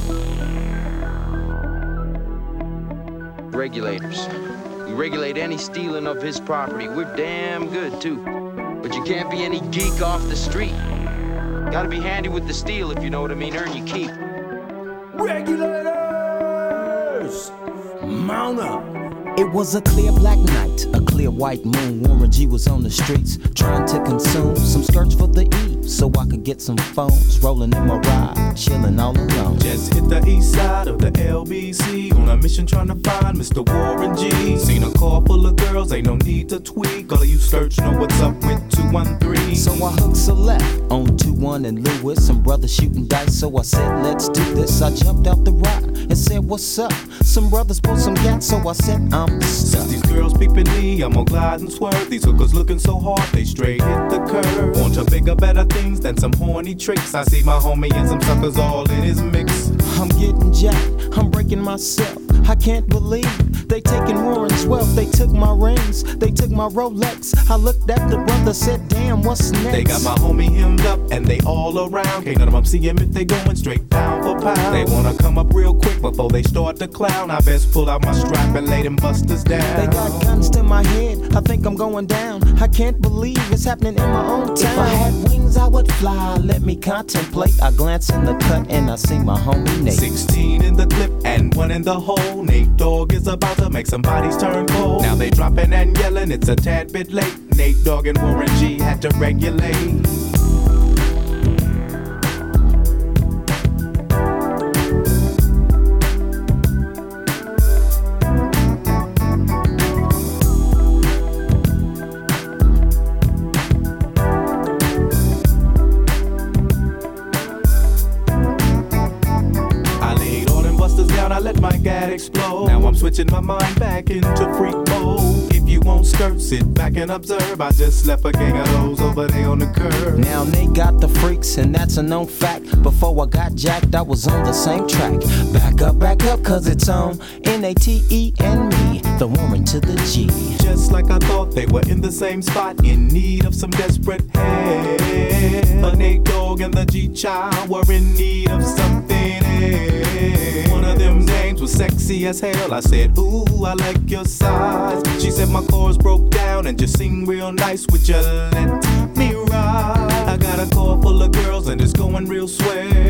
Regulators. We regulate any stealing of his property. We're damn good, too. But you can't be any geek off the street. Gotta be handy with the steel, if you know what I mean. Earn your keep. Regulators! Mount up! It was a clear black night, a clear white moon. Warren G was on the streets, trying to consume some skirts for the E, so I could get some phones. Rolling in my ride, chilling all alone. Just hit the east side of the LBC on a mission trying to find Mr. Warren G. Seen a car full of girls, ain't no need to tweak. All of you search know what's up with 213. So I hooked a left on 21 and Lewis. Some brothers shooting dice, so I said, let's do this. I jumped out the ride and said, what's up? Some brothers pulled some gas, so I said, I'm stuck. Since these girls peeping me, I'm gonna glide and swerve. These hookers looking so hard, they straight hit the curve. Want to bigger, better things than some horny tricks. I see my homie and some suckers all in his mix. I'm getting jacked, I'm breaking myself. I can't believe they taking Warren's wealth. They took my rings, they took my Rolex. I looked at the brother, said, damn, what's next? They got my homie hemmed up and they all around. Can't none of them see him if they going straight pound for pound. They wanna come up real quick before they start to clown. I best pull out my strap and lay them busters down. They got guns to my head, I think I'm going down. I can't believe it's happening in my own town. If I had wings, I would fly, let me contemplate. I glance in the cut and I see my homie Nate. 16 in the clip and 1 in the hole. Nate Dogg is about to make some bodies turn cold. Now they dropping and yelling, it's a tad bit late. Nate Dogg and Warren G had to regulate. I let my gat explode. Now I'm switching my mind back into freak mode. If you won't skirt, sit back and observe. I just left a gang of those over there on the curb. Now they got the freaks and that's a known fact. Before I got jacked, I was on the same track. Back up, cause it's on N-A-T-E and me, the Warren to the G. Just like I thought, they were in the same spot, in need of some desperate help. But Nate Dogg and the G-Child were in need of something else. One of them dames was sexy as hell. I said, ooh, I like your size. She said my chords broke down and just sing real nice. Would you let me ride? I got a car full of girls and it's going real swell.